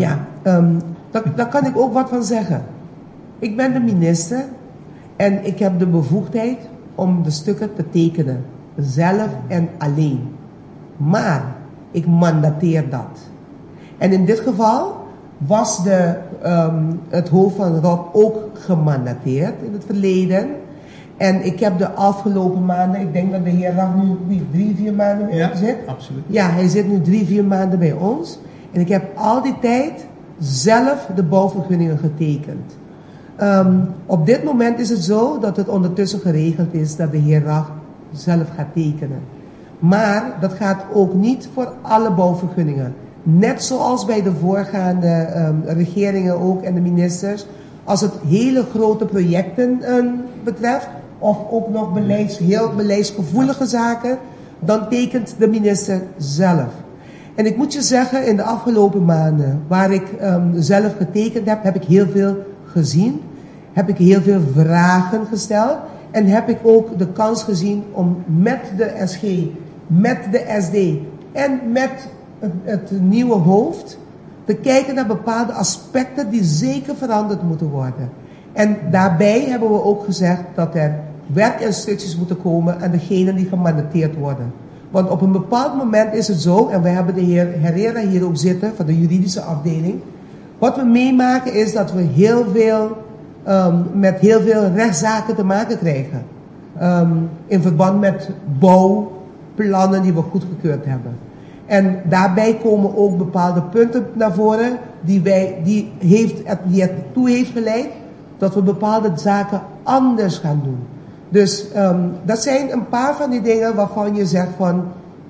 Ja, daar kan ik ook wat van zeggen. Ik ben de minister en ik heb de bevoegdheid om de stukken te tekenen. Zelf en alleen. Maar ik mandateer dat. En in dit geval was het hoofd van Rob ook gemandateerd in het verleden. En ik heb de afgelopen maanden, ik denk dat de heer Rach nu 3-4 maanden bij ons zit. Absoluut. Ja, hij zit nu 3-4 maanden bij ons. En ik heb al die tijd zelf de bouwvergunningen getekend. Op dit moment is het zo dat het ondertussen geregeld is dat de heer Rach zelf gaat tekenen. Maar dat gaat ook niet voor alle bouwvergunningen. Net zoals bij de voorgaande regeringen ook en de ministers. Als het hele grote projecten betreft, of ook nog heel beleidsgevoelige zaken, dan tekent de minister zelf. En ik moet je zeggen, in de afgelopen maanden, waar ik zelf getekend heb, heb ik heel veel gezien. Heb ik heel veel vragen gesteld. En heb ik ook de kans gezien om met de SG, met de SD en met het nieuwe hoofd te kijken naar bepaalde aspecten die zeker veranderd moeten worden. En daarbij hebben we ook gezegd dat er werkinstructies moeten komen aan degenen die gemandateerd worden. Want op een bepaald moment is het zo, en we hebben de heer Herrera hier ook zitten van de juridische afdeling. Wat we meemaken is dat we met heel veel rechtszaken te maken krijgen. In verband met bouwplannen die we goedgekeurd hebben. En daarbij komen ook bepaalde punten naar voren die ertoe heeft geleid dat we bepaalde zaken anders gaan doen. Dus dat zijn een paar van die dingen waarvan je zegt van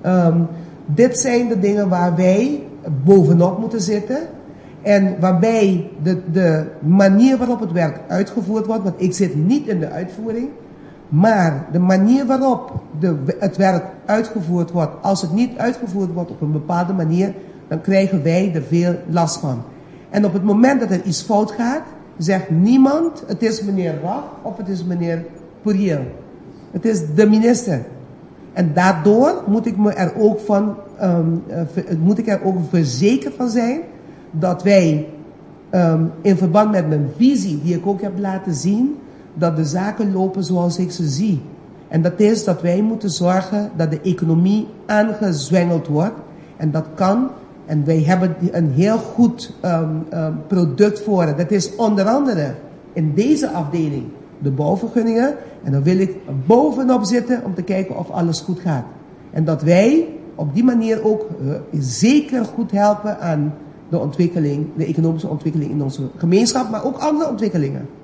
dit zijn de dingen waar wij bovenop moeten zitten. En waarbij de manier waarop het werk uitgevoerd wordt, want ik zit niet in de uitvoering, maar de manier waarop het werk uitgevoerd wordt, als het niet uitgevoerd wordt op een bepaalde manier, dan krijgen wij er veel last van. En op het moment dat er iets fout gaat, zegt niemand, het is meneer Rach of het is meneer Poirier. Het is de minister. En daardoor moet ik er ook verzekerd van zijn dat wij in verband met mijn visie, die ik ook heb laten zien, dat de zaken lopen zoals ik ze zie. En dat is dat wij moeten zorgen dat de economie aangezwengeld wordt. En dat kan. En wij hebben een heel goed product voor het. Dat is onder andere in deze afdeling de bouwvergunningen. En dan wil ik bovenop zitten om te kijken of alles goed gaat. En dat wij op die manier ook zeker goed helpen aan de ontwikkeling, de economische ontwikkeling in onze gemeenschap, maar ook andere ontwikkelingen.